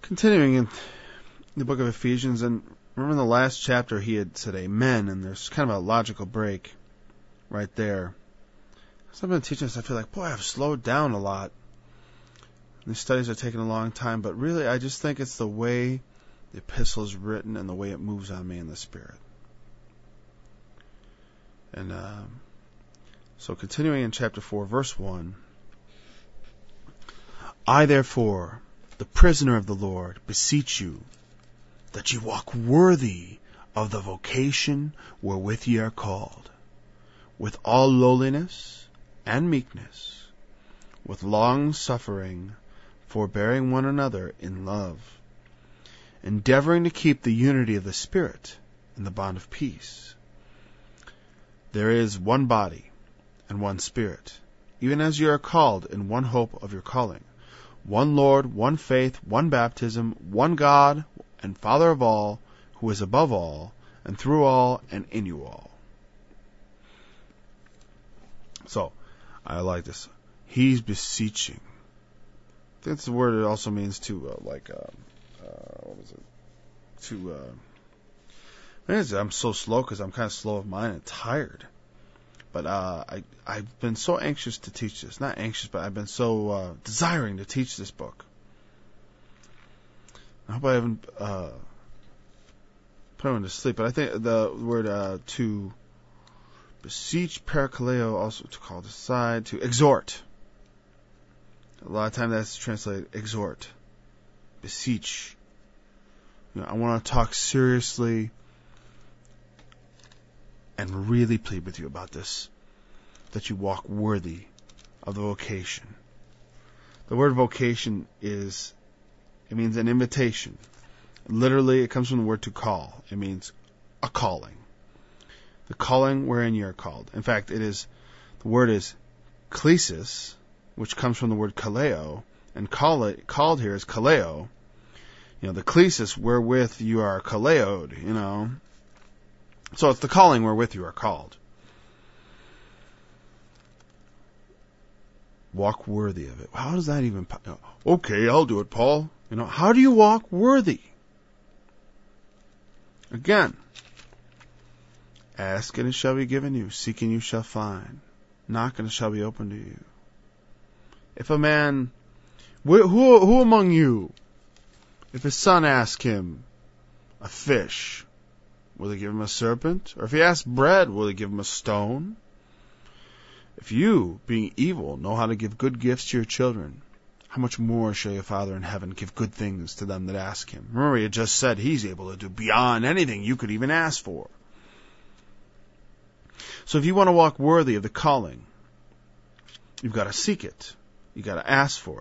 Continuing in the book of Ephesians, and remember in the last chapter he had said amen, and there's kind of a logical break right there. As I've been teaching this, I feel like, boy, I've slowed down a lot. These studies are taking a long time, but really I just think it's the way the epistle is written and the way it moves on me in the Spirit. And so continuing in chapter 4, verse 1, I therefore, the prisoner of the Lord, beseech you, that ye walk worthy of the vocation wherewith ye are called, with all lowliness and meekness, with long suffering, forbearing one another in love, endeavoring to keep the unity of the Spirit in the bond of peace. There is one body and one Spirit, even as you are called in one hope of your calling, one Lord, one faith, one baptism, one God and Father of all, who is above all, and through all, and in you all. So, I like this. He's beseeching. I think that's the word it also means to, what was it? I'm so slow because I'm kind of slow of mind and tired. But I've been so anxious to teach this. Not anxious, but I've been so desiring to teach this book. I hope I haven't put him to sleep. But I think the word to beseech, parakaleo, also to call aside, to exhort. A lot of times that's translated exhort, beseech. I want to talk seriously and really plead with you about this, that you walk worthy of the vocation. The word vocation it means an invitation. Literally, it comes from the word to call. It means a calling. The calling wherein you are called. In fact, the word is klesis, which comes from the word kaleo, and called here is kaleo. The klesis wherewith you are kaleoed, So it's the calling wherewith you are called. Walk worthy of it. How does that even... Okay, I'll do it, Paul. How do you walk worthy? Again, ask and it shall be given you. Seek and you shall find. Knock and it shall be opened to you. If a man... Who among you, if his son asks him a fish, will he give him a serpent? Or if he asks bread, will he give him a stone? If you, being evil, know how to give good gifts to your children, how much more shall your Father in heaven give good things to them that ask him? Remember, he had just said he's able to do beyond anything you could even ask for. So if you want to walk worthy of the calling, you've got to seek it. You've got to ask for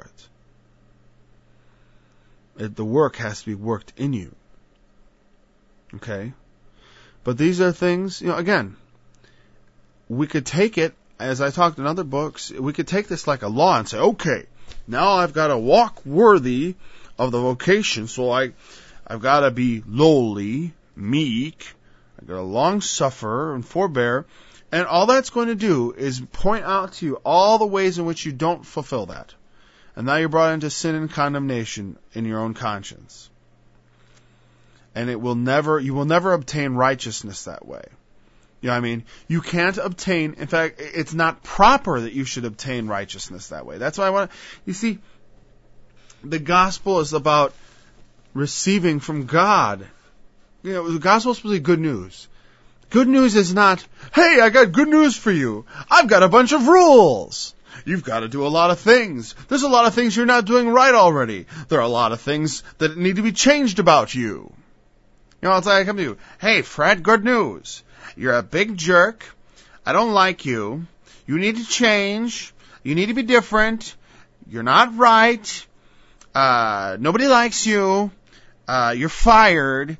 it. The work has to be worked in you. Okay? But these are things, again, we could take it, as I talked in other books, we could take this like a law and say, okay, now I've got to walk worthy of the vocation, so I've got to be lowly, meek, I've got to long suffer and forbear, and all that's going to do is point out to you all the ways in which you don't fulfill that. And now you're brought into sin and condemnation in your own conscience. And you will never obtain righteousness that way. You can't obtain, in fact, it's not proper that you should obtain righteousness that way. That's why you see, the gospel is about receiving from God. The gospel is supposed to be good news. Good news is not, hey, I got good news for you. I've got a bunch of rules. You've got to do a lot of things. There's a lot of things you're not doing right already. There are a lot of things that need to be changed about you. It's like I come to you, hey, Fred, good news. You're a big jerk. I don't like you. You need to change. You need to be different. You're not right. Nobody likes you. You're fired.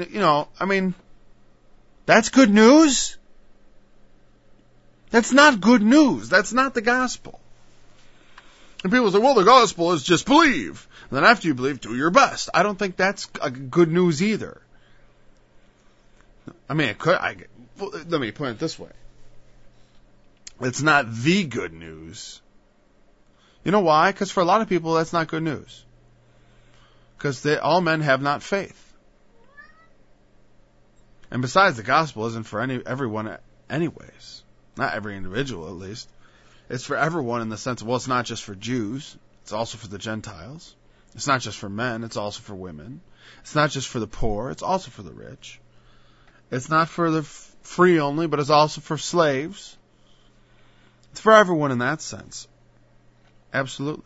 That's good news. That's not good news. That's not the gospel. And people say, well, the gospel is just believe. And then after you believe, do your best. I don't think that's good news either. Let me put it this way. It's not the good news. You know why? Because for a lot of people, that's not good news. Because all men have not faith. And besides, the gospel isn't for everyone anyways. Not every individual, at least. It's for everyone in the sense of, well, it's not just for Jews. It's also for the Gentiles. It's not just for men. It's also for women. It's not just for the poor. It's also for the rich. It's not for the free only, but it's also for slaves. It's for everyone in that sense. Absolutely.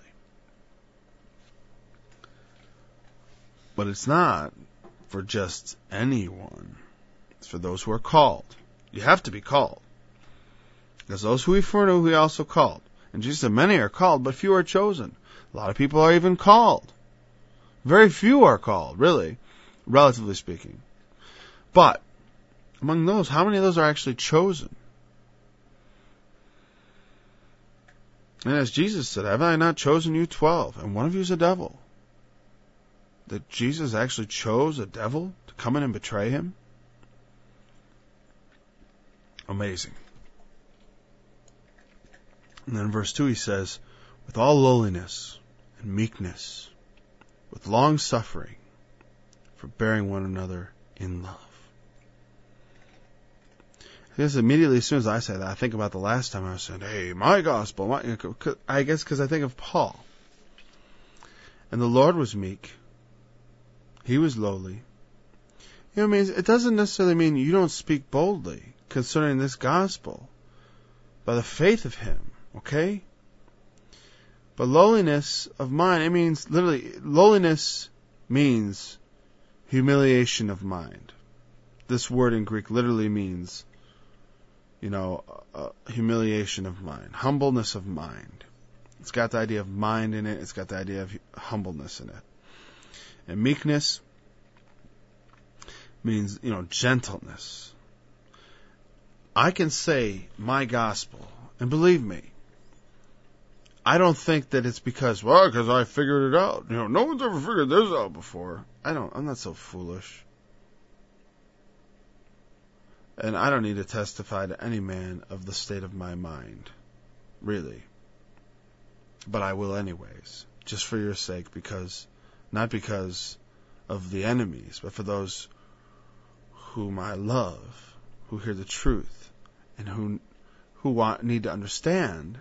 But it's not for just anyone. It's for those who are called. You have to be called. Because those who he foreknew, he also called. And Jesus said, many are called, but few are chosen. A lot of people are even called. Very few are called, really, relatively speaking. But among those, how many of those are actually chosen? And as Jesus said, have I not chosen you 12? And one of you is a devil. That Jesus actually chose a devil to come in and betray him? Amazing. And then in verse 2 he says, with all lowliness and meekness, with long suffering, forbearing one another in love. I guess immediately as soon as I say that, I think about the last time I was saying, hey, my gospel. I guess because I think of Paul. And the Lord was meek. He was lowly. You know what I mean? It doesn't necessarily mean you don't speak boldly concerning this gospel by the faith of him, okay? But lowliness of mind, it means literally, lowliness means humiliation of mind. This word in Greek literally means, humiliation of mind, humbleness of mind. It's got the idea of mind in it. It's got the idea of humbleness in it. And meekness means, gentleness. I can say my gospel, and believe me, I don't think that it's because I figured it out. No one's ever figured this out before. I'm not so foolish. And I don't need to testify to any man of the state of my mind. Really. But I will anyways. Just for your sake, not because of the enemies, but for those whom I love, who hear the truth, and who need to understand,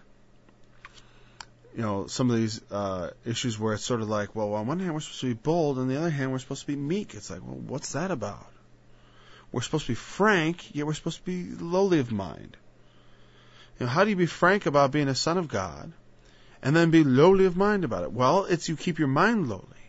some of these issues where it's sort of like, well, on one hand we're supposed to be bold, and on the other hand we're supposed to be meek. It's like, well, what's that about? We're supposed to be frank, yet we're supposed to be lowly of mind. How do you be frank about being a son of God, and then be lowly of mind about it? Well, it's you keep your mind lowly.